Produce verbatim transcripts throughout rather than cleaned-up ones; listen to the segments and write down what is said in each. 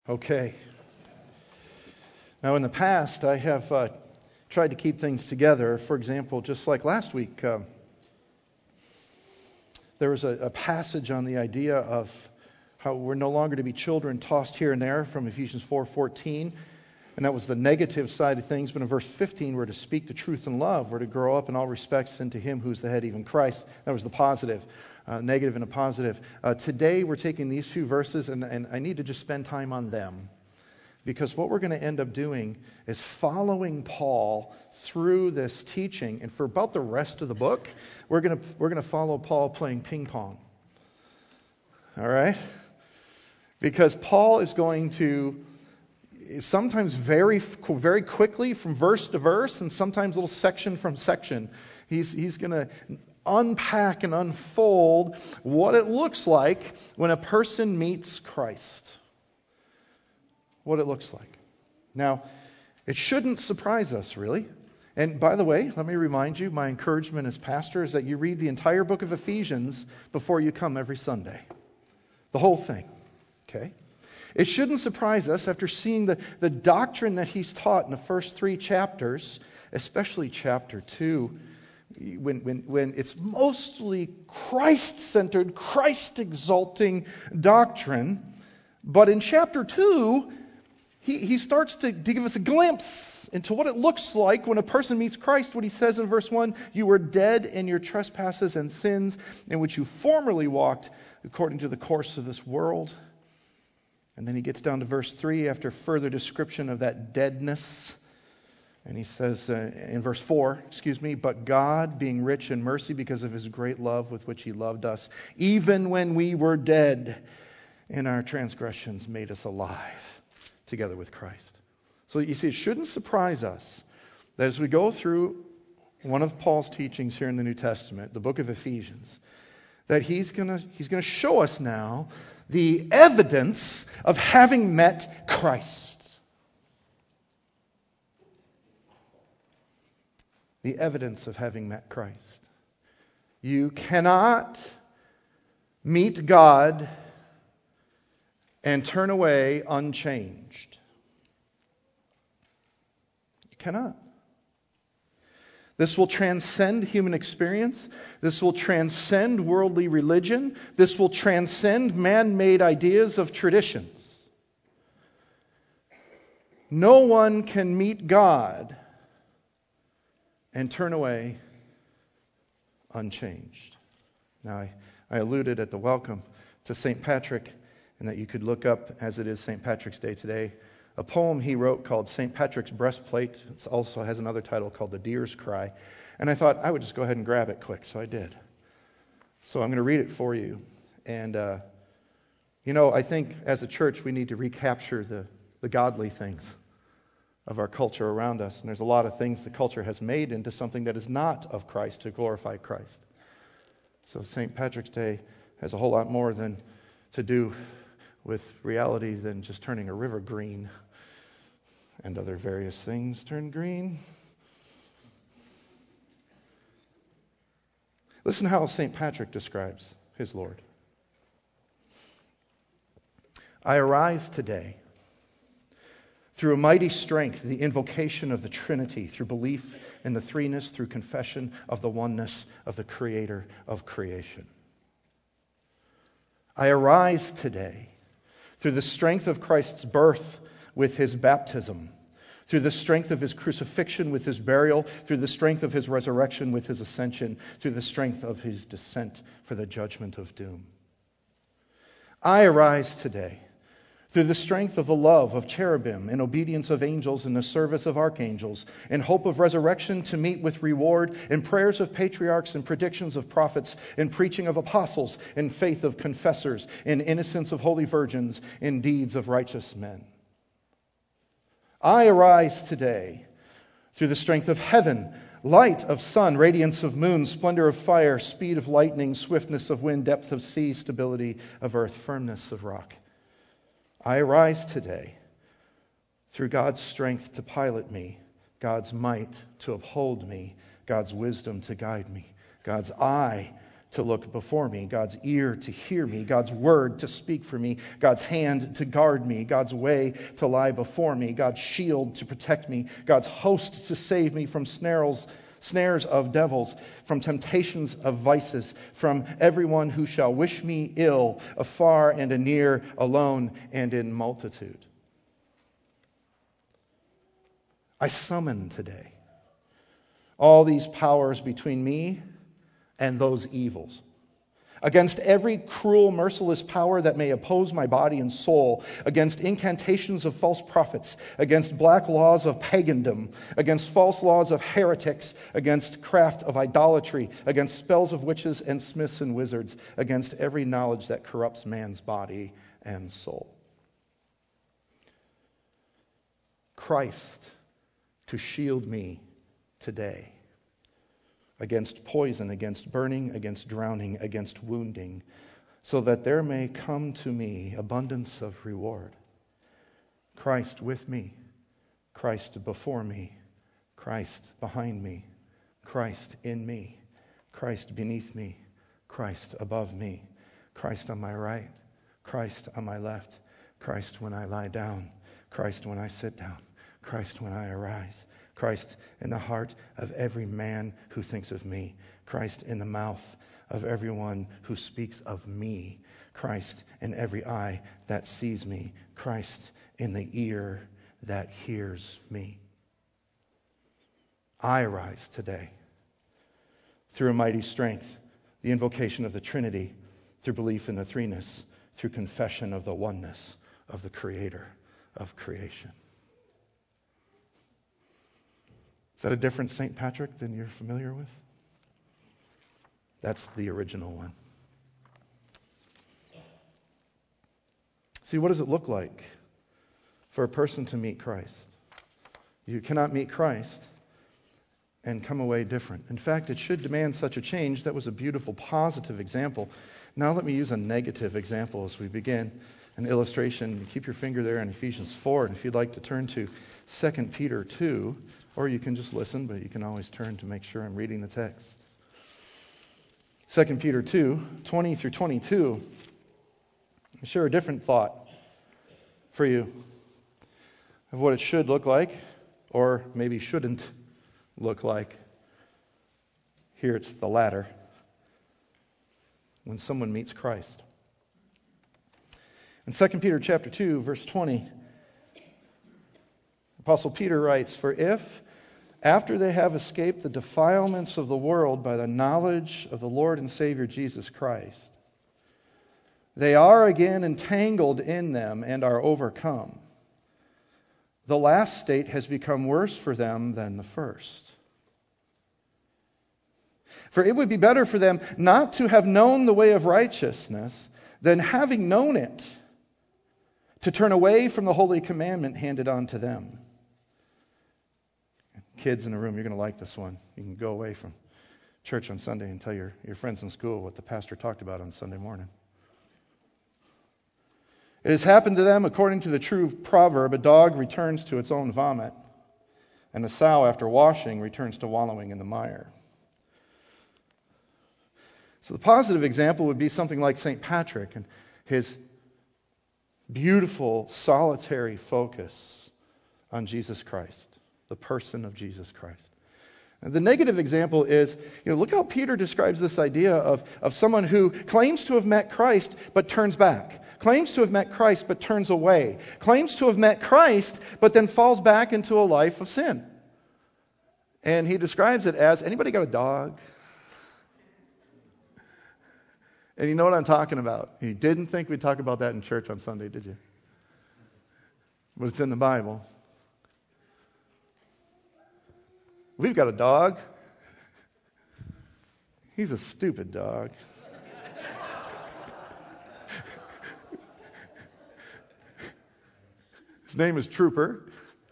Okay. Now, in the past, I have uh, tried to keep things together. For example, just like last week, uh, there was a, a passage on the idea of how we're no longer to be children tossed here and there from Ephesians four fourteen. And that was the negative side of things. But in verse fifteen, we're to speak the truth in love. We're to grow up in all respects into Him who's the head, even Christ. That was the positive. Uh, negative and a positive. Uh, today, we're taking these few verses, and, and I need to just spend time on them. Because what we're going to end up doing is following Paul through this teaching. And for about the rest of the book, we're going to we're going to follow Paul playing ping pong. All right? Because Paul is going to sometimes very very quickly from verse to verse, and sometimes little section from section. He's he's going to unpack and unfold what it looks like when a person meets Christ. What it looks like. Now, it shouldn't surprise us, really. And by the way, let me remind you, my encouragement as pastor is that you read the entire book of Ephesians before you come every Sunday. The whole thing. Okay? It shouldn't surprise us after seeing the, the doctrine that he's taught in the first three chapters, especially chapter two, when, when, when it's mostly Christ-centered, Christ-exalting doctrine. But in chapter two, He, he starts to, to give us a glimpse into what it looks like when a person meets Christ. What he says in verse one, you were dead in your trespasses and sins in which you formerly walked according to the course of this world. And then he gets down to verse three after further description of that deadness. And he says uh, in verse four, excuse me, but God, being rich in mercy because of His great love with which He loved us, even when we were dead in our transgressions, made us alive together with Christ. So you see, it shouldn't surprise us that as we go through one of Paul's teachings here in the New Testament, the book of Ephesians, that he's going to he's going to show us now the evidence of having met Christ. The evidence of having met Christ. You cannot meet God and turn away unchanged. You cannot. This will transcend human experience. This will transcend worldly religion. This will transcend man-made ideas of traditions. No one can meet God and turn away unchanged. Now, I, I alluded at the welcome to Saint Patrick, and that you could look up, as it is Saint Patrick's Day today, a poem he wrote called Saint Patrick's Breastplate. It also has another title called The Deer's Cry. And I thought I would just go ahead and grab it quick, so I did. So I'm going to read it for you. And, uh, you know, I think as a church we need to recapture the, the godly things of our culture around us. And there's a lot of things the culture has made into something that is not of Christ to glorify Christ. So Saint Patrick's Day has a whole lot more than to do with reality than just turning a river green and other various things turn green. Listen how Saint Patrick describes his Lord. I arise today through a mighty strength, the invocation of the Trinity, through belief in the threeness, through confession of the oneness of the Creator of creation. I arise today through the strength of Christ's birth with His baptism, through the strength of His crucifixion with His burial, through the strength of His resurrection with His ascension, through the strength of His descent for the judgment of doom. I arise today through the strength of the love of cherubim, in obedience of angels, in the service of archangels, in hope of resurrection to meet with reward, in prayers of patriarchs, in predictions of prophets, in preaching of apostles, in faith of confessors, in innocence of holy virgins, in deeds of righteous men. I arise today through the strength of heaven, light of sun, radiance of moon, splendor of fire, speed of lightning, swiftness of wind, depth of sea, stability of earth, firmness of rock. I arise today through God's strength to pilot me, God's might to uphold me, God's wisdom to guide me, God's eye to look before me, God's ear to hear me, God's word to speak for me, God's hand to guard me, God's way to lie before me, God's shield to protect me, God's host to save me from snares, snares of devils, from temptations of vices, from everyone who shall wish me ill, afar and anear, alone and in multitude. I summon today all these powers between me and those evils, against every cruel, merciless power that may oppose my body and soul, against incantations of false prophets, against black laws of pagandom, against false laws of heretics, against craft of idolatry, against spells of witches and smiths and wizards, against every knowledge that corrupts man's body and soul. Christ to shield me today against poison, against burning, against drowning, against wounding, so that there may come to me abundance of reward. Christ with me, Christ before me, Christ behind me, Christ in me, Christ beneath me, Christ above me, Christ on my right, Christ on my left, Christ when I lie down, Christ when I sit down, Christ when I arise, Christ in the heart of every man who thinks of me. Christ in the mouth of everyone who speaks of me. Christ in every eye that sees me. Christ in the ear that hears me. I arise today through a mighty strength, the invocation of the Trinity, through belief in the threeness, through confession of the oneness of the Creator of creation. Is that a different Saint Patrick than you're familiar with? That's the original one. See, what does it look like for a person to meet Christ? You cannot meet Christ and come away different. In fact, it should demand such a change. That was a beautiful, positive example. Now let me use a negative example as we begin an illustration. Keep your finger there in Ephesians four, and if you'd like to turn to Second Peter two, or you can just listen, but you can always turn to make sure I'm reading the text. Second Peter two, twenty through twenty-two. I'll share a different thought for you of what it should look like, or maybe shouldn't look like. Here it's the latter. When someone meets Christ. In Second Peter chapter two, verse twenty, Apostle Peter writes, "For if, after they have escaped the defilements of the world by the knowledge of the Lord and Savior Jesus Christ, they are again entangled in them and are overcome, the last state has become worse for them than the first. For it would be better for them not to have known the way of righteousness than, having known it, to turn away from the holy commandment handed on to them." Kids in the room, you're going to like this one. You can go away from church on Sunday and tell your, your friends in school what the pastor talked about on Sunday morning. "It has happened to them according to the true proverb, a dog returns to its own vomit, and a sow after washing returns to wallowing in the mire." So the positive example would be something like Saint Patrick and his beautiful, solitary focus on Jesus Christ, the person of Jesus Christ. And the negative example is, you know, look how Peter describes this idea of, of someone who claims to have met Christ but turns back, claims to have met Christ but turns away, claims to have met Christ but then falls back into a life of sin. And he describes it as, anybody got a dog? And you know what I'm talking about. You didn't think we'd talk about that in church on Sunday, did you? But it's in the Bible. We've got a dog. He's a stupid dog. His name is Trooper.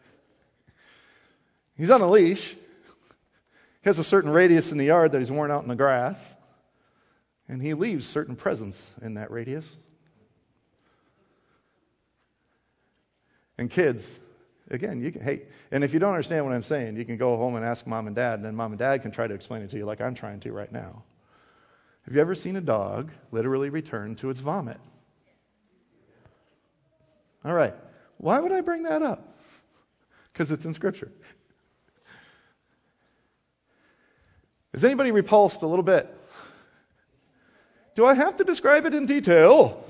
He's on a leash. He has a certain radius in the yard that he's worn out in the grass. And he leaves certain presents in that radius. And kids, again, you can, hey, and if you don't understand what I'm saying, you can go home and ask mom and dad, and then mom and dad can try to explain it to you like I'm trying to right now. Have you ever seen a dog literally return to its vomit? All right. Why would I bring that up? Because it's in Scripture. Is anybody repulsed a little bit? Do I have to describe it in detail?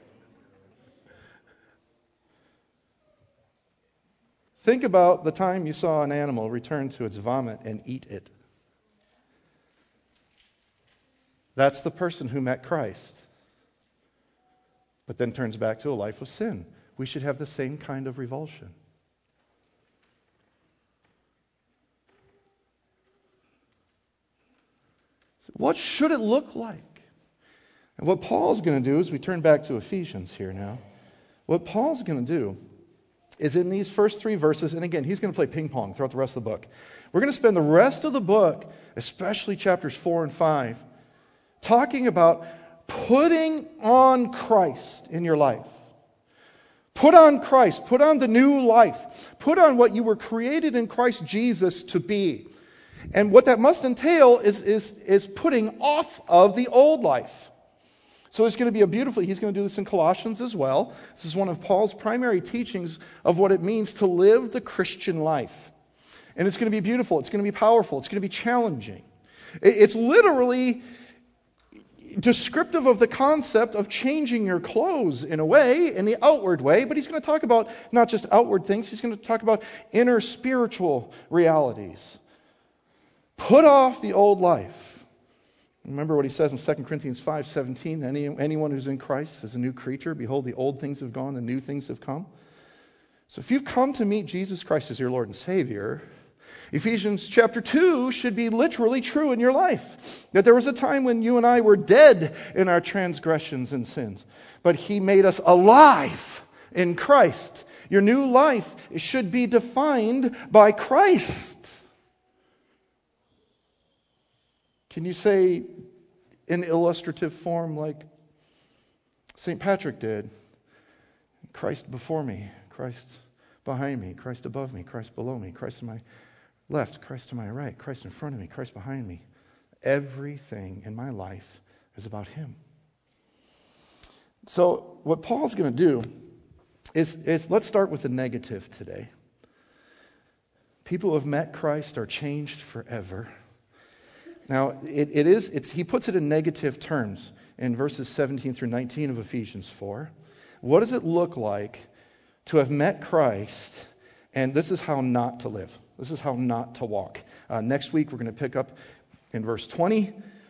Think about the time you saw an animal return to its vomit and eat it. That's the person who met Christ, but then turns back to a life of sin. We should have the same kind of revulsion. So what should it look like? And what Paul's going to do is, we turn back to Ephesians here now. What Paul's going to do is in these first three verses, and again, he's going to play ping pong throughout the rest of the book. We're going to spend the rest of the book, especially chapters four and five, talking about putting on Christ in your life. Put on Christ. Put on the new life. Put on what you were created in Christ Jesus to be. And what that must entail is, is, is putting off of the old life. So there's going to be a beautiful, he's going to do this in Colossians as well. This is one of Paul's primary teachings of what it means to live the Christian life. And it's going to be beautiful. It's going to be powerful. It's going to be challenging. It's literally descriptive of the concept of changing your clothes in a way, in the outward way, but he's going to talk about not just outward things, he's going to talk about inner spiritual realities. Put off the old life. Remember what he says in Second Corinthians five seventeen, Any, anyone who's in Christ is a new creature. Behold, the old things have gone, the new things have come. So if you've come to meet Jesus Christ as your Lord and Savior, Ephesians chapter two should be literally true in your life. That there was a time when you and I were dead in our transgressions and sins, but He made us alive in Christ. Your new life should be defined by Christ. Can you say in illustrative form like Saint Patrick did? Christ before me, Christ behind me, Christ above me, Christ below me, Christ to my left, Christ to my right, Christ in front of me, Christ behind me. Everything in my life is about Him. So what Paul's going to do is, is let's start with the negative today. People who have met Christ are changed forever. Now, it, it is, it's, he puts it in negative terms in verses seventeen through nineteen of Ephesians four. What does it look like to have met Christ, and this is how not to live? This is how not to walk. Uh, next week, we're going to pick up in verse twenty.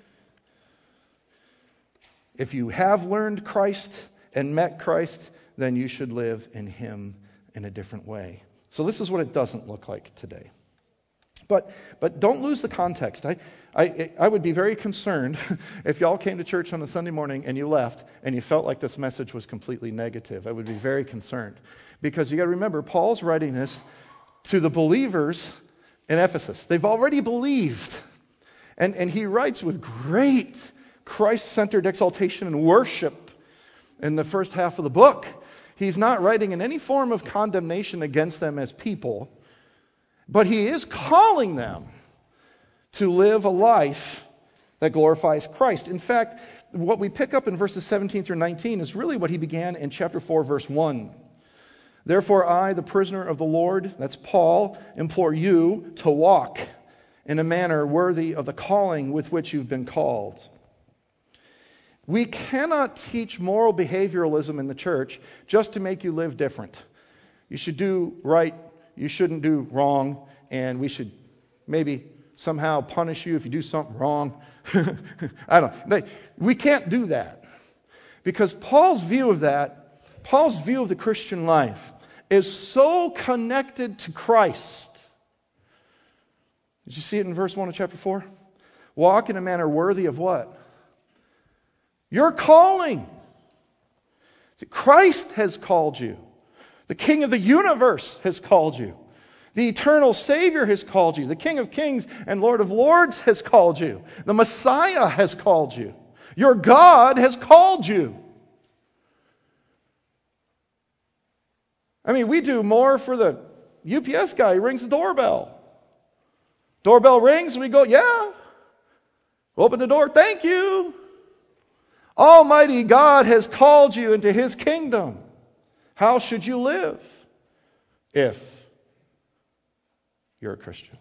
If you have learned Christ and met Christ, then you should live in Him in a different way. So this is what it doesn't look like today. But but don't lose the context. I, I I would be very concerned if y'all came to church on a Sunday morning and you left and you felt like this message was completely negative. I would be very concerned. Because you got to remember, Paul's writing this to the believers in Ephesus. They've already believed. And, and he writes with great Christ-centered exaltation and worship in the first half of the book. He's not writing in any form of condemnation against them as people. But he is calling them to live a life that glorifies Christ. In fact, what we pick up in verses seventeen through nineteen is really what he began in chapter four, verse one. Therefore I, the prisoner of the Lord, that's Paul, implore you to walk in a manner worthy of the calling with which you've been called. We cannot teach moral behavioralism in the church just to make you live different. You should do right, you shouldn't do wrong, and we should maybe somehow punish you if you do something wrong. I don't know. We can't do that. Because Paul's view of that, Paul's view of the Christian life, is so connected to Christ. Did you see it in verse one of chapter four? Walk in a manner worthy of what? Your calling. See, Christ has called you. The King of the universe has called you. The eternal Savior has called you. The King of kings and Lord of lords has called you. The Messiah has called you. Your God has called you. I mean, we do more for the U P S guy who rings the doorbell. Doorbell rings and we go, yeah. Open the door, thank you. Almighty God has called you into His kingdom. How should you live if you're a Christian?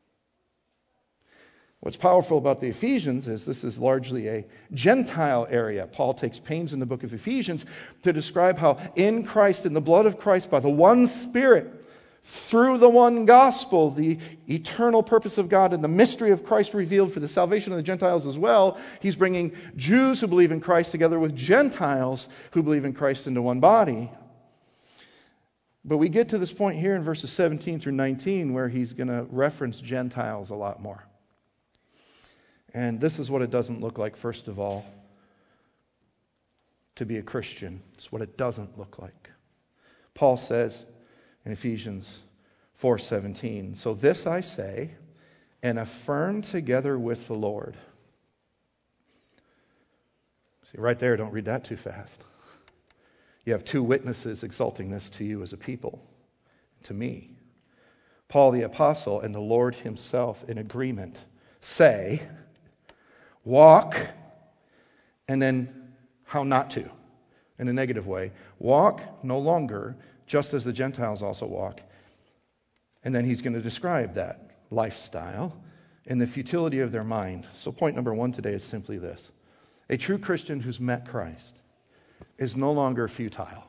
What's powerful about the Ephesians is this is largely a Gentile area. Paul takes pains in the book of Ephesians to describe how in Christ, in the blood of Christ, by the one Spirit, through the one gospel, the eternal purpose of God and the mystery of Christ revealed for the salvation of the Gentiles as well, He's bringing Jews who believe in Christ together with Gentiles who believe in Christ into one body. But we get to this point here in verses seventeen through nineteen where He's going to reference Gentiles a lot more. And this is what it doesn't look like, first of all, to be a Christian. It's what it doesn't look like. Paul says in Ephesians four seventeen, "So this I say, and affirm together with the Lord." See, right there, don't read that too fast. You have two witnesses exalting this to you as a people, to me. Paul the Apostle and the Lord Himself in agreement say, walk, and then how not to, in a negative way. Walk no longer just as the Gentiles also walk. And then he's going to describe that lifestyle and the futility of their mind. So point number one today is simply this. A true Christian who's met Christ is no longer futile.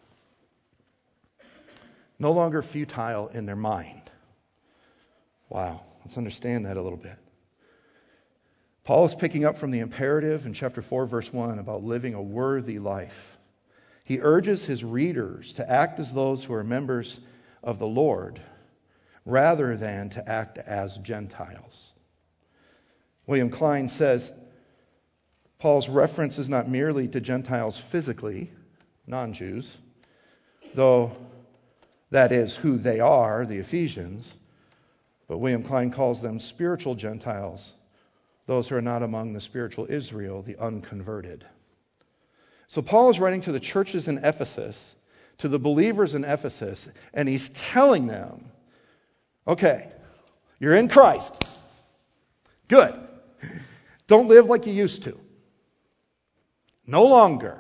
No longer futile in their mind. Wow, let's understand that a little bit. Paul is picking up from the imperative in chapter four, verse one, about living a worthy life. He urges his readers to act as those who are members of the Lord, rather than to act as Gentiles. William Klein says, Paul's reference is not merely to Gentiles physically, non-Jews, though that is who they are, the Ephesians, but William Klein calls them spiritual Gentiles, those who are not among the spiritual Israel, the unconverted. So Paul is writing to the churches in Ephesus, to the believers in Ephesus, and he's telling them, okay, you're in Christ. Good. Don't live like you used to. No longer.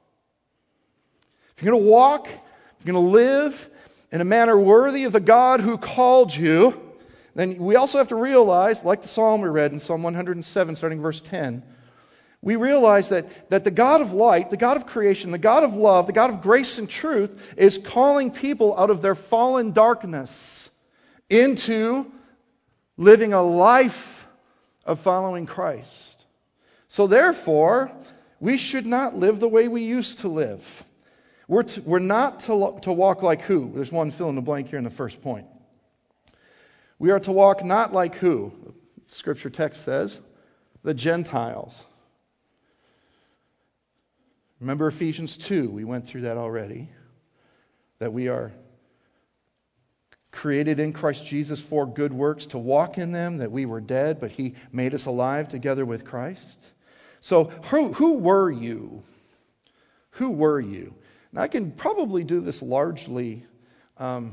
If you're going to walk, if you're going to live in a manner worthy of the God who called you, then we also have to realize, like the psalm we read in Psalm one hundred seven, starting verse ten, we realize that, that the God of light, the God of creation, the God of love, the God of grace and truth is calling people out of their fallen darkness into living a life of following Christ. So therefore, we should not live the way we used to live. We're, to, we're not to, to walk like who? There's one fill in the blank here in the first point. We are to walk not like who? Scripture text says, the Gentiles. Remember Ephesians two, we went through that already. That we are created in Christ Jesus for good works, to walk in them, that we were dead, but He made us alive together with Christ. So who, who were you? Who were you? And I can probably do this largely... Um,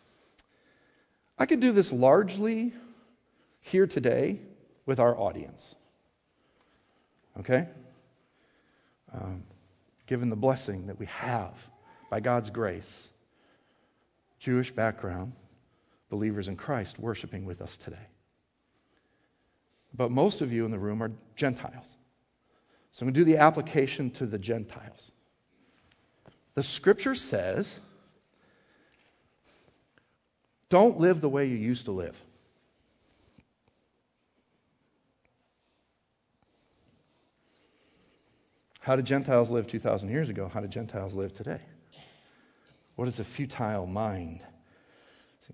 I could do this largely here today with our audience. Okay? Um, given the blessing that we have by God's grace, Jewish background, believers in Christ worshiping with us today. But most of you in the room are Gentiles. So I'm going to do the application to the Gentiles. The Scripture says, don't live the way you used to live. How did Gentiles live two thousand years ago? How do Gentiles live today? What is a futile mind? See,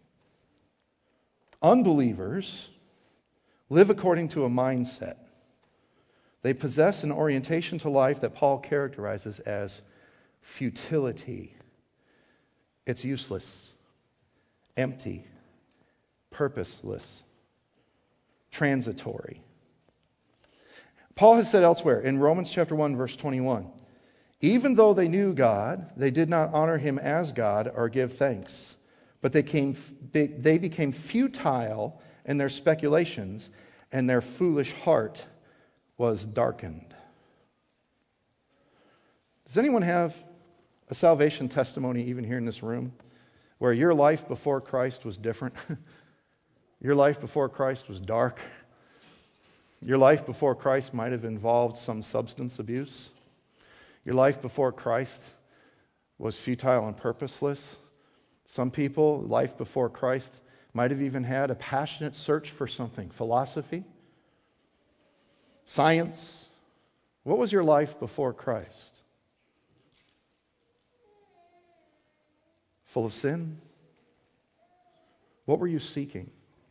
unbelievers live according to a mindset. They possess an orientation to life that Paul characterizes as futility. It's useless, empty, purposeless, transitory. Paul has said elsewhere in Romans chapter one, verse twenty-one, even though they knew God, they did not honor Him as God or give thanks, but they, came, they, they became futile in their speculations, and their foolish heart was darkened. Does anyone have a salvation testimony even here in this room where your life before Christ was different? Your life before Christ was dark. Your life before Christ might have involved some substance abuse. Your life before Christ was futile and purposeless. Some people, life before Christ, might have even had a passionate search for something. Philosophy, science. What was your life before Christ? Full of sin? What were you seeking?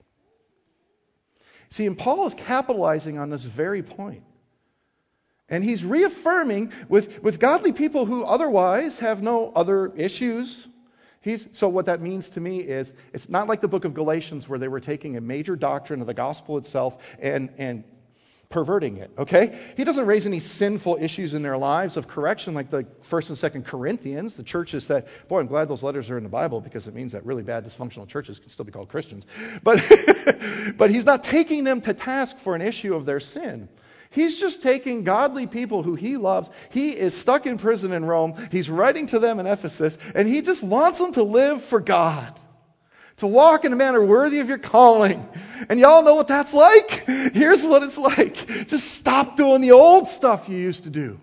See, and Paul is capitalizing on this very point. And he's reaffirming with, with godly people who otherwise have no other issues. He's, so what that means to me is, it's not like the book of Galatians where they were taking a major doctrine of the gospel itself and, and perverting it, okay? He doesn't raise any sinful issues in their lives of correction like the First and Second Corinthians. The churches said, boy, I'm glad those letters are in the Bible because it means that really bad dysfunctional churches can still be called Christians. But, but he's not taking them to task for an issue of their sin. He's just taking godly people who he loves. He is stuck in prison in Rome. He's writing to them in Ephesus, and he just wants them to live for God, to walk in a manner worthy of your calling. And y'all know what that's like? Here's what it's like. Just stop doing the old stuff you used to do.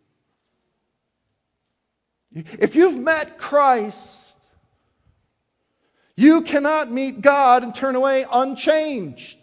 If you've met Christ, you cannot meet God and turn away unchanged.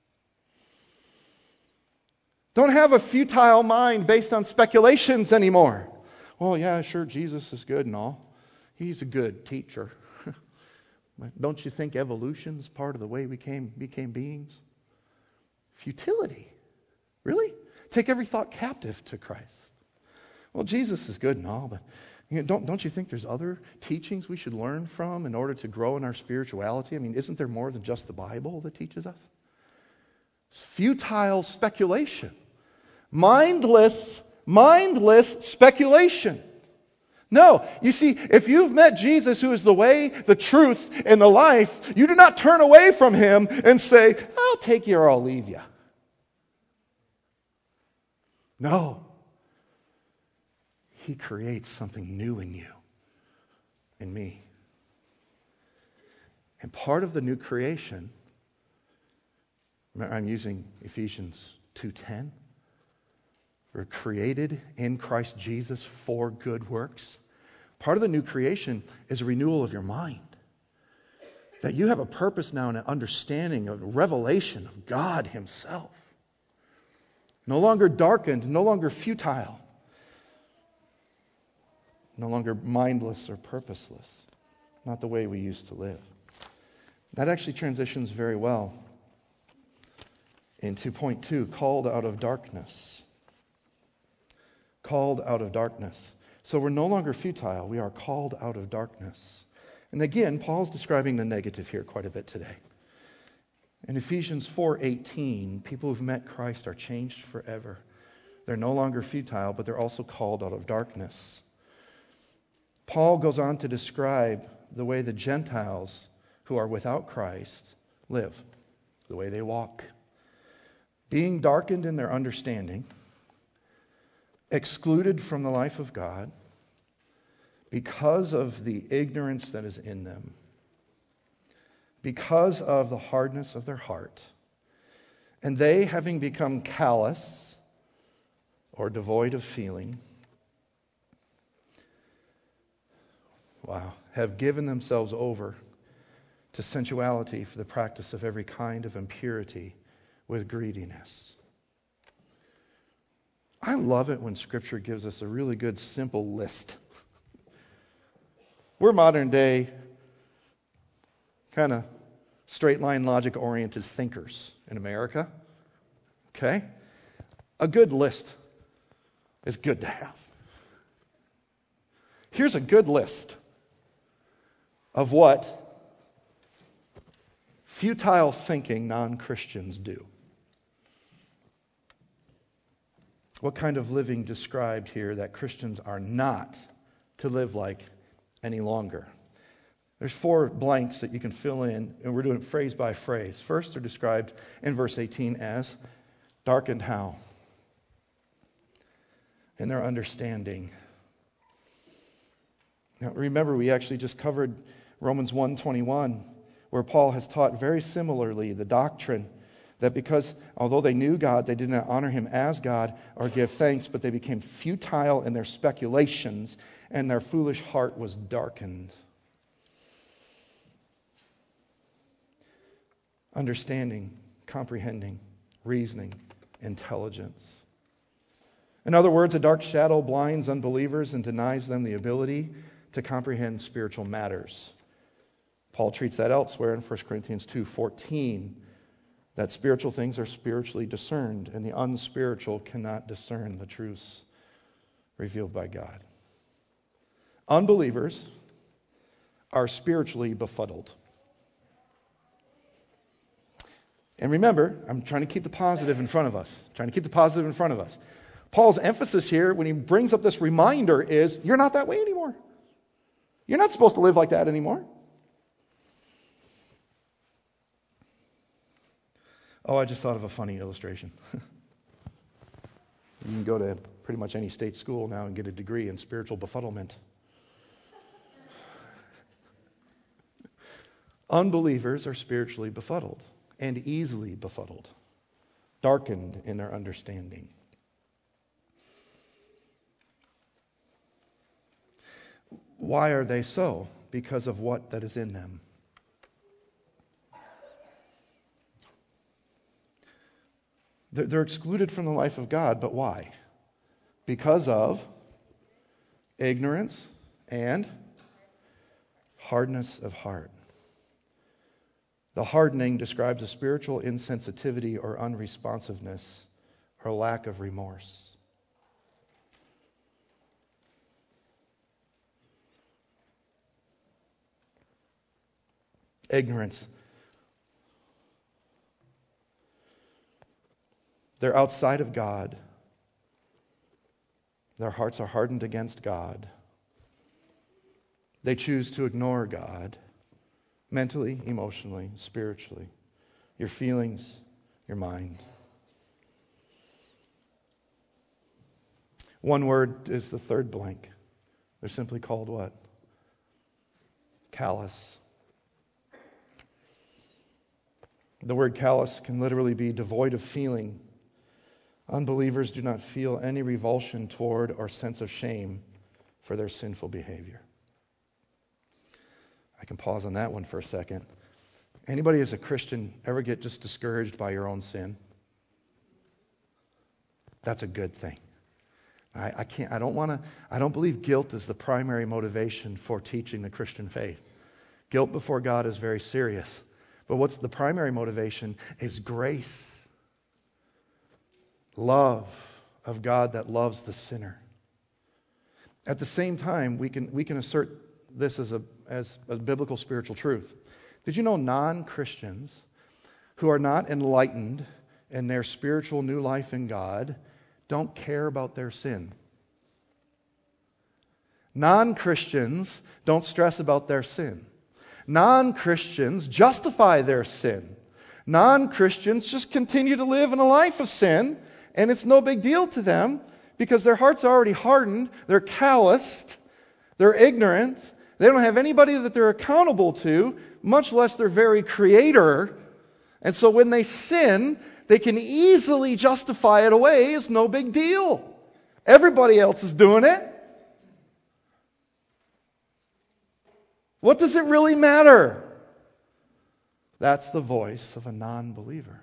Don't have a futile mind based on speculations anymore. Well, yeah, sure, Jesus is good and all. He's a good teacher. Don't you think evolution is part of the way we came, became beings? Futility. Really? Take every thought captive to Christ. Well, Jesus is good and all, but you know, don't, don't you think there's other teachings we should learn from in order to grow in our spirituality? I mean, isn't there more than just the Bible that teaches us? It's futile speculation. Mindless, mindless speculation. No, you see, if you've met Jesus, who is the way, the truth, and the life, you do not turn away from him and say, I'll take you or I'll leave you. No. He creates something new in you, in me. And part of the new creation, I'm using Ephesians two ten. We're created in Christ Jesus for good works. Part of the new creation is a renewal of your mind. That you have a purpose now and an understanding of a revelation of God himself. No longer darkened, no longer futile. No longer mindless or purposeless. Not the way we used to live. That actually transitions very well into point two, called out of darkness. Called out of darkness. So we're no longer futile. We are called out of darkness. And again, Paul's describing the negative here quite a bit today. In Ephesians four eighteen, people who've met Christ are changed forever. They're no longer futile, but they're also called out of darkness. Paul goes on to describe the way the Gentiles who are without Christ live, the way they walk. Being darkened in their understanding, excluded from the life of God because of the ignorance that is in them, because of the hardness of their heart, and they, having become callous or devoid of feeling, wow, have given themselves over to sensuality for the practice of every kind of impurity with greediness. I love it when Scripture gives us a really good, simple list. We're modern day, kind of straight line logic oriented thinkers in America. Okay? A good list is good to have. Here's a good list of what futile thinking non-Christians do. What kind of living described here that Christians are not to live like any longer? There's four blanks that you can fill in, and we're doing it phrase by phrase. First, they're described in verse eighteen as darkened how? In their understanding. Now, remember, we actually just covered Romans one twenty-one, where Paul has taught very similarly the doctrine that because, although they knew God, they did not honor him as God or give thanks, but they became futile in their speculations, and their foolish heart was darkened. Understanding, comprehending, reasoning, intelligence. In other words, a dark shadow blinds unbelievers and denies them the ability to comprehend spiritual matters. Paul treats that elsewhere in First Corinthians two fourteen, that spiritual things are spiritually discerned, and the unspiritual cannot discern the truths revealed by God. Unbelievers are spiritually befuddled. And remember, I'm trying to keep the positive in front of us. Trying to keep the positive in front of us. Paul's emphasis here, when he brings up this reminder, is you're not that way anymore. You're not supposed to live like that anymore. Oh, I just thought of a funny illustration. You can go to pretty much any state school now and get a degree in spiritual befuddlement. Unbelievers are spiritually befuddled and easily befuddled, darkened in their understanding. Why are they so? Because of what that is in them. They're excluded from the life of God, but why? Because of ignorance and hardness of heart. The hardening describes a spiritual insensitivity or unresponsiveness or lack of remorse. Ignorance. They're outside of God. Their hearts are hardened against God. They choose to ignore God mentally, emotionally, spiritually. Your feelings, your mind. One word is the third blank. They're simply called what? Callous. The word callous can literally be devoid of feeling. Unbelievers do not feel any revulsion toward or sense of shame for their sinful behavior. I can pause on that one for a second. Anybody as a Christian ever get just discouraged by your own sin? That's a good thing. I, I can't. I don't want to. I don't believe guilt is the primary motivation for teaching the Christian faith. Guilt before God is very serious. But what's the primary motivation is grace. Love of God that loves the sinner. At the same time, we can we can assert this as a as a biblical spiritual truth. Did you know non-Christians who are not enlightened in their spiritual new life in God don't care about their sin? Non-Christians don't stress about their sin. Non-Christians justify their sin. Non-Christians just continue to live in a life of sin, and it's no big deal to them because their hearts are already hardened, they're calloused, they're ignorant, they don't have anybody that they're accountable to, much less their very Creator. And so when they sin, they can easily justify it away as no big deal. Everybody else is doing it. What does it really matter? That's the voice of a non-believer.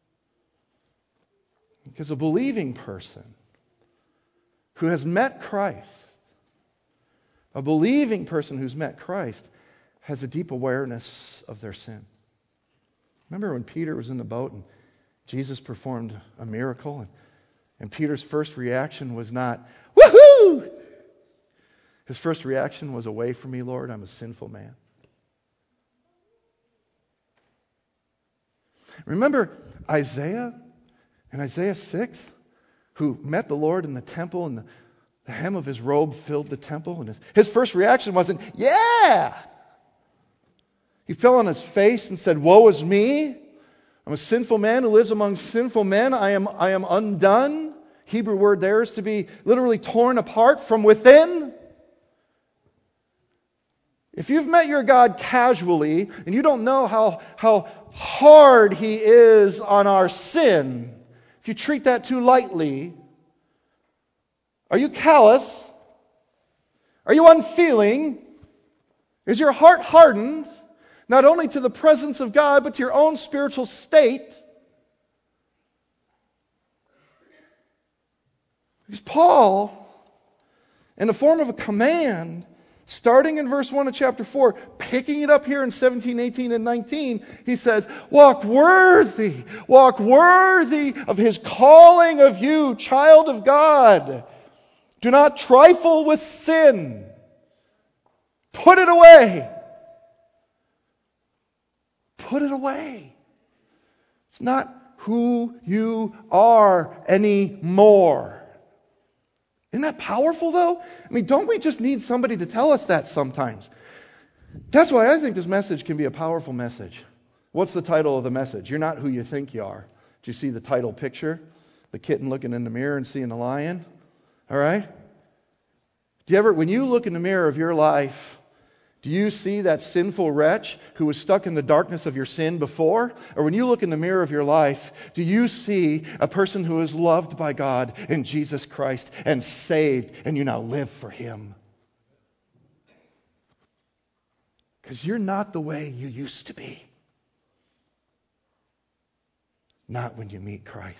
Because a believing person who has met Christ, a believing person who's met Christ, has a deep awareness of their sin. Remember when Peter was in the boat and Jesus performed a miracle, and, and Peter's first reaction was not, woohoo! His first reaction was, away from me, Lord, I'm a sinful man. Remember Isaiah in Isaiah six, who met the Lord in the temple, and the, the hem of his robe filled the temple, and his, his first reaction wasn't, yeah! He fell on his face and said, woe is me! I'm a sinful man who lives among sinful men. I am, I am undone. Hebrew word there is to be literally torn apart from within. If you've met your God casually and you don't know how, how hard He is on our sin, if you treat that too lightly, are you callous? Are you unfeeling? Is your heart hardened, not only to the presence of God, but to your own spiritual state? Because Paul, in the form of a command, starting in verse one of chapter four, picking it up here in seventeen, eighteen, and nineteen, he says, walk worthy, walk worthy of His calling of you, child of God. Do not trifle with sin. Put it away. Put it away. It's not who you are anymore. Isn't that powerful, though? I mean, don't we just need somebody to tell us that sometimes? That's why I think this message can be a powerful message. What's the title of the message? You're not who you think you are. Do you see the title picture? The kitten looking in the mirror and seeing a lion? All right? Do you ever, when you look in the mirror of your life, do you see that sinful wretch who was stuck in the darkness of your sin before? Or when you look in the mirror of your life, do you see a person who is loved by God in Jesus Christ and saved, and you now live for Him? Because you're not the way you used to be. Not when you meet Christ.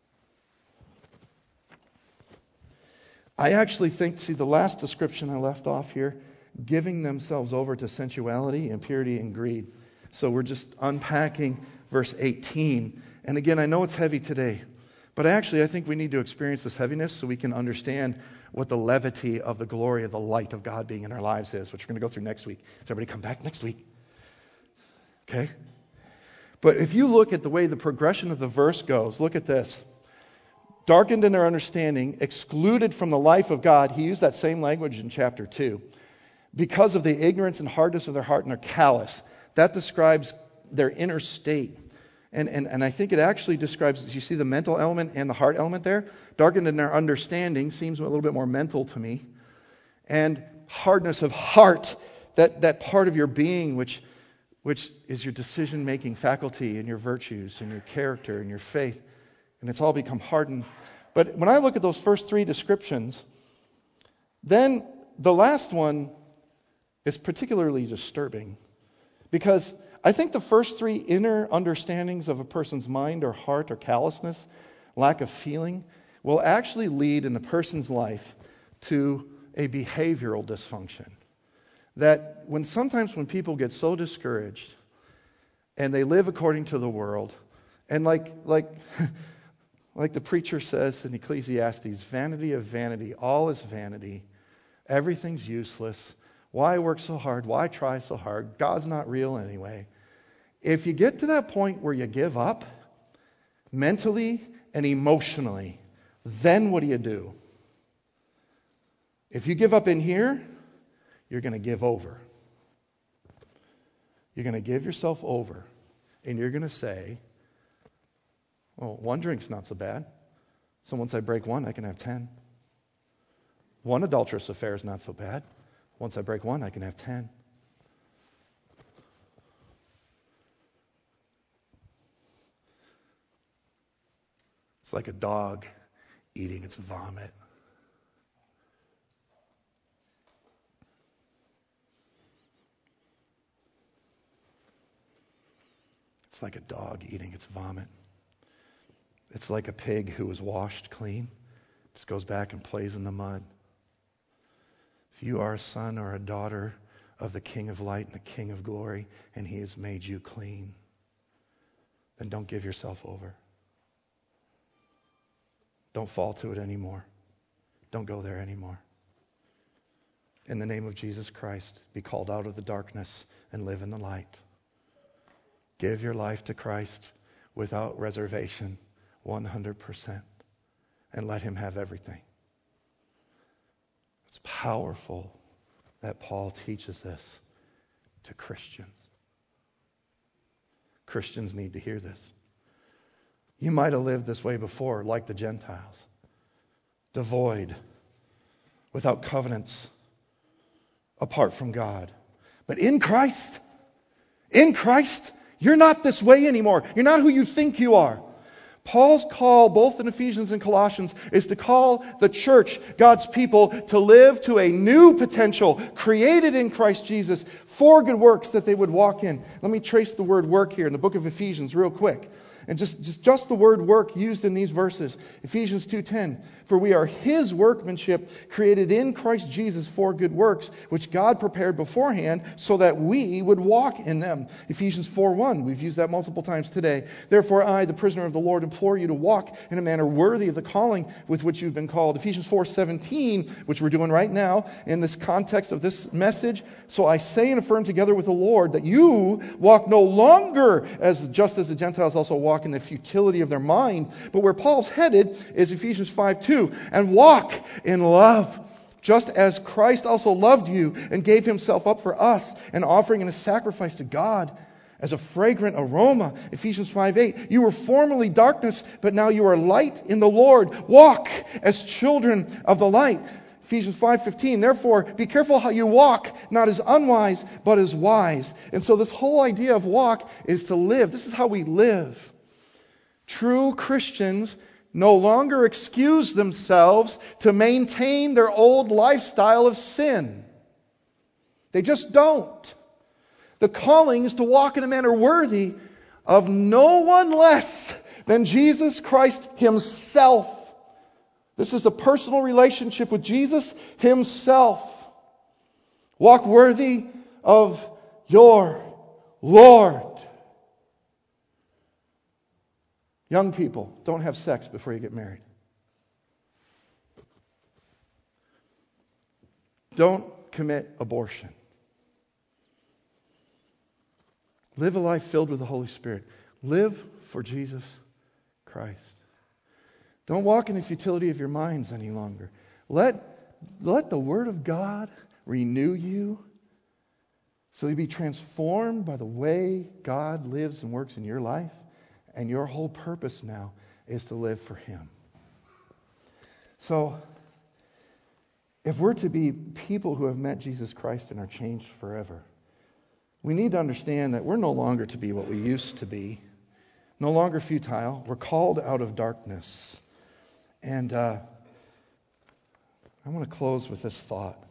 I actually think, see, the last description I left off here, giving themselves over to sensuality, impurity, and greed. So we're just unpacking verse eighteen. And again, I know it's heavy today, but actually I think we need to experience this heaviness so we can understand what the levity of the glory of the light of God being in our lives is, which we're going to go through next week. So everybody come back next week. Okay? But if you look at the way the progression of the verse goes, look at this. Darkened in their understanding, excluded from the life of God. He used that same language in chapter two. Because of the ignorance and hardness of their heart, and their callous. That describes their inner state. And, and, and I think it actually describes, you see the mental element and the heart element there? Darkened in their understanding seems a little bit more mental to me. And hardness of heart, that, that part of your being which, which is your decision-making faculty and your virtues and your character and your faith. And it's all become hardened. But when I look at those first three descriptions, then the last one is particularly disturbing. Because I think the first three inner understandings of a person's mind or heart or callousness, lack of feeling, will actually lead in a person's life to a behavioral dysfunction. That when sometimes when people get so discouraged and they live according to the world, and like like like the preacher says in Ecclesiastes, vanity of vanity, all is vanity, everything's useless. Why work so hard? Why try so hard? God's not real anyway. If you get to that point where you give up, mentally and emotionally, then what do you do? If you give up in here, you're going to give over. You're going to give yourself over. And you're going to say, oh, one drink's not so bad. So once I break one, I can have ten. One adulterous affair is not so bad. Once I break one, I can have ten. It's like a dog eating its vomit. It's like a dog eating its vomit. It's like a pig who was washed clean, just goes back and plays in the mud. If you are a son or a daughter of the King of light and the King of glory, and He has made you clean, then don't give yourself over. Don't fall to it anymore. Don't go there anymore. In the name of Jesus Christ, be called out of the darkness and live in the light. Give your life to Christ without reservation, one hundred percent, and let Him have everything. It's powerful that Paul teaches this to Christians. Christians need to hear this. You might have lived this way before, like the Gentiles. Devoid, without covenants, apart from God. But in Christ, in Christ, you're not this way anymore. You're not who you think you are. Paul's call, both in Ephesians and Colossians, is to call the church, God's people, to live to a new potential created in Christ Jesus for good works that they would walk in. Let me trace the word work here in the book of Ephesians real quick. And just, just, just the word work used in these verses. Ephesians two ten. For we are His workmanship, created in Christ Jesus for good works, which God prepared beforehand so that we would walk in them. Ephesians four one. We've used that multiple times today. Therefore I, the prisoner of the Lord, implore you to walk in a manner worthy of the calling with which you've been called. Ephesians four seventeen, which we're doing right now in this context of this message. So I say and affirm together with the Lord that you walk no longer as just as the Gentiles also walk in the futility of their mind. But where Paul's headed is Ephesians five two. And walk in love, just as Christ also loved you and gave Himself up for us, an offering and a sacrifice to God as a fragrant aroma. Ephesians five eight. You were formerly darkness, but now you are light in the Lord. Walk as children of the light. Ephesians five fifteen. Therefore, be careful how you walk, not as unwise, but as wise. And so this whole idea of walk is to live. This is how we live. True Christians no longer excuse themselves to maintain their old lifestyle of sin. They just don't. The calling is to walk in a manner worthy of no one less than Jesus Christ Himself. This is a personal relationship with Jesus Himself. Walk worthy of your Lord. Young people, don't have sex before you get married. Don't commit abortion. Live a life filled with the Holy Spirit. Live for Jesus Christ. Don't walk in the futility of your minds any longer. Let, let the Word of God renew you so you be transformed by the way God lives and works in your life. And your whole purpose now is to live for Him. So, if we're to be people who have met Jesus Christ and are changed forever, we need to understand that we're no longer to be what we used to be. No longer futile. We're called out of darkness. And uh, I want to close with this thought.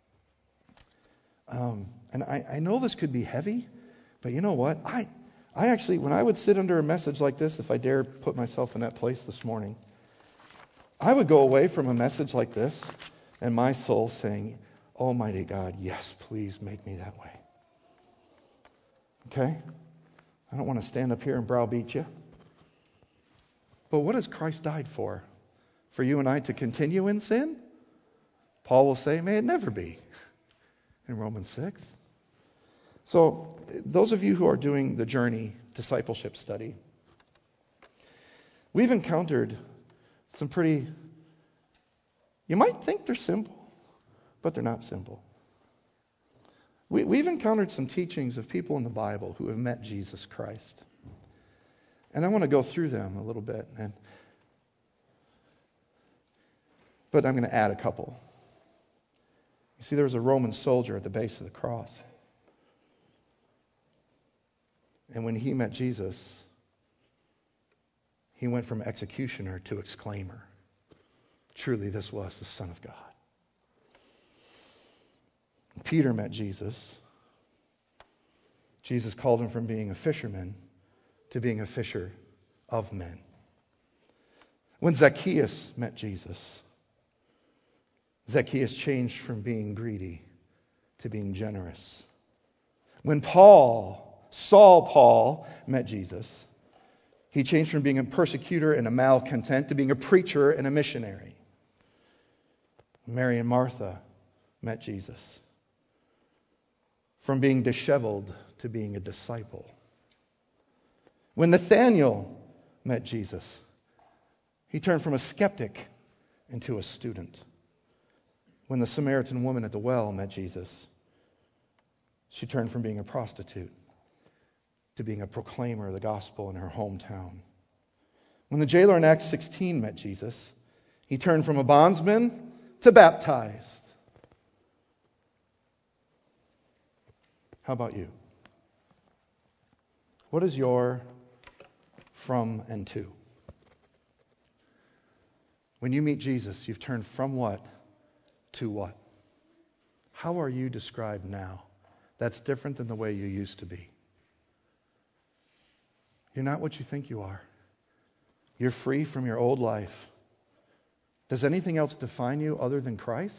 Um, and I, I know this could be heavy, but you know what? I... I actually, when I would sit under a message like this, if I dare put myself in that place this morning, I would go away from a message like this and my soul saying, Almighty God, yes, please make me that way. Okay? I don't want to stand up here and browbeat you. But what has Christ died for? For you and I to continue in sin? Paul will say, may it never be. In Romans six. So, those of you who are doing the Journey discipleship study, we've encountered some pretty, you might think they're simple, but they're not simple. We, we've encountered some teachings of people in the Bible who have met Jesus Christ. And I want to go through them a little bit. And, but I'm going to add a couple. You see, there was a Roman soldier at the base of the cross. And when he met Jesus, he went from executioner to exclaimer. Truly, this was the Son of God. Peter met Jesus. Jesus called him from being a fisherman to being a fisher of men. When Zacchaeus met Jesus, Zacchaeus changed from being greedy to being generous. When Paul Saul Paul met Jesus, he changed from being a persecutor and a malcontent to being a preacher and a missionary. Mary and Martha met Jesus, from being disheveled to being a disciple. When Nathanael met Jesus, he turned from a skeptic into a student. When the Samaritan woman at the well met Jesus, she turned from being a prostitute to being a proclaimer of the gospel in her hometown. When the jailer in Acts sixteen met Jesus, he turned from a bondsman to baptized. How about you? What is your from and to? When you meet Jesus, you've turned from what to what? How are you described now? That's different than the way you used to be. You're not what you think you are. You're free from your old life. Does anything else define you other than Christ?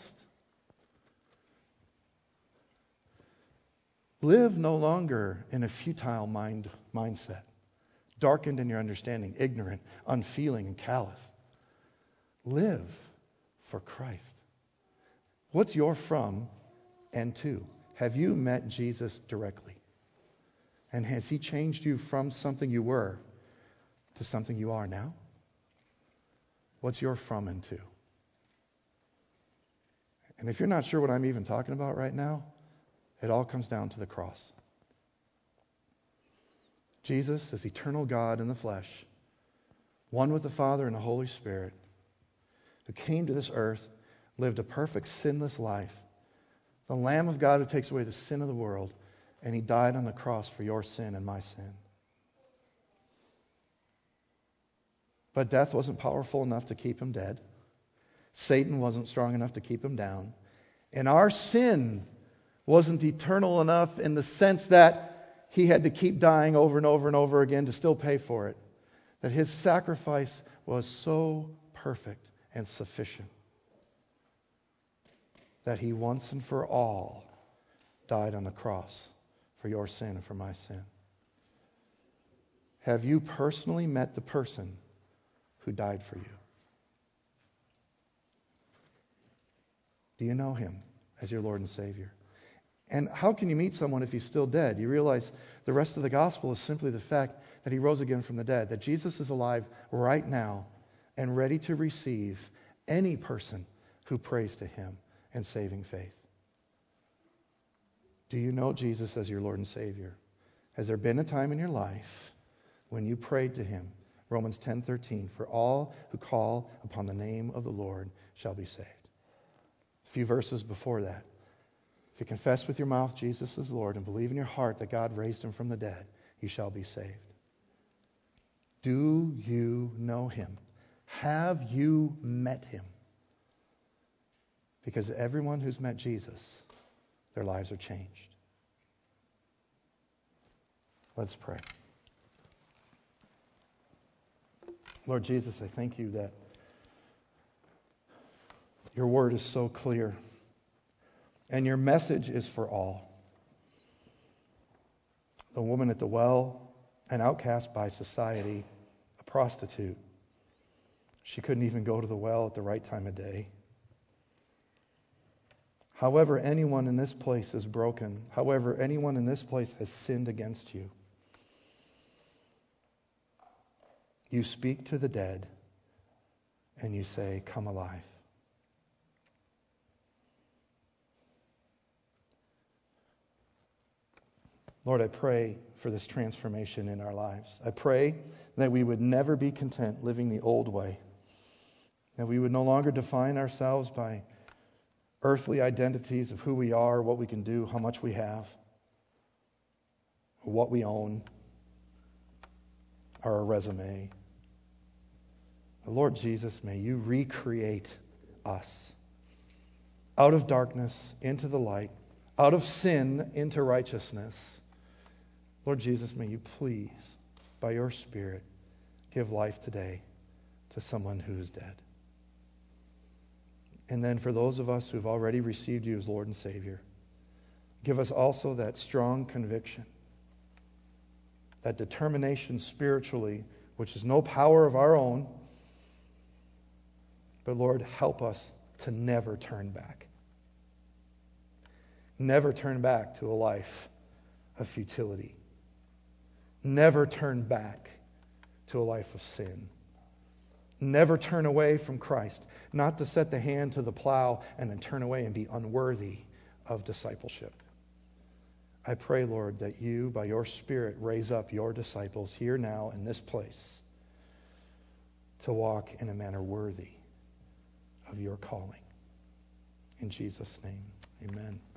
Live no longer in a futile mind mindset, darkened in your understanding, ignorant, unfeeling, and callous. Live for Christ. What's your from and to? Have you met Jesus directly? And has He changed you from something you were to something you are now? What's your from and to? And if you're not sure what I'm even talking about right now, it all comes down to the cross. Jesus is eternal God in the flesh, one with the Father and the Holy Spirit, who came to this earth, lived a perfect, sinless life, the Lamb of God who takes away the sin of the world, and He died on the cross for your sin and my sin. But death wasn't powerful enough to keep Him dead. Satan wasn't strong enough to keep Him down. And our sin wasn't eternal enough in the sense that He had to keep dying over and over and over again to still pay for it. That His sacrifice was so perfect and sufficient that He once and for all died on the cross for your sin and for my sin. Have you personally met the person who died for you? Do you know Him as your Lord and Savior? And how can you meet someone if he's still dead? You realize the rest of the gospel is simply the fact that He rose again from the dead, that Jesus is alive right now and ready to receive any person who prays to Him in saving faith. Do you know Jesus as your Lord and Savior? Has there been a time in your life when you prayed to Him? Romans ten thirteen, for all who call upon the name of the Lord shall be saved. A few verses before that. If you confess with your mouth Jesus is Lord and believe in your heart that God raised Him from the dead, you shall be saved. Do you know Him? Have you met Him? Because everyone who's met Jesus, their lives are changed. Let's pray. Lord Jesus, I thank You that Your word is so clear. And Your message is for all. The woman at the well, an outcast by society, a prostitute. She couldn't even go to the well at the right time of day. However, anyone in this place is broken. However, anyone in this place has sinned against You. You speak to the dead and You say, come alive. Lord, I pray for this transformation in our lives. I pray that we would never be content living the old way. That we would no longer define ourselves by earthly identities of who we are, what we can do, how much we have, what we own, or a resume. Lord Jesus, may You recreate us out of darkness into the light, out of sin into righteousness. Lord Jesus, may You please, by Your Spirit, give life today to someone who is dead. And then for those of us who've already received You as Lord and Savior, give us also that strong conviction, that determination spiritually, which is no power of our own, but Lord, help us to never turn back. Never turn back to a life of futility. Never turn back to a life of sin. Never turn away from Christ. Not to set the hand to the plow and then turn away and be unworthy of discipleship. I pray, Lord, that You, by Your Spirit, raise up Your disciples here now in this place to walk in a manner worthy of Your calling. In Jesus' name, amen.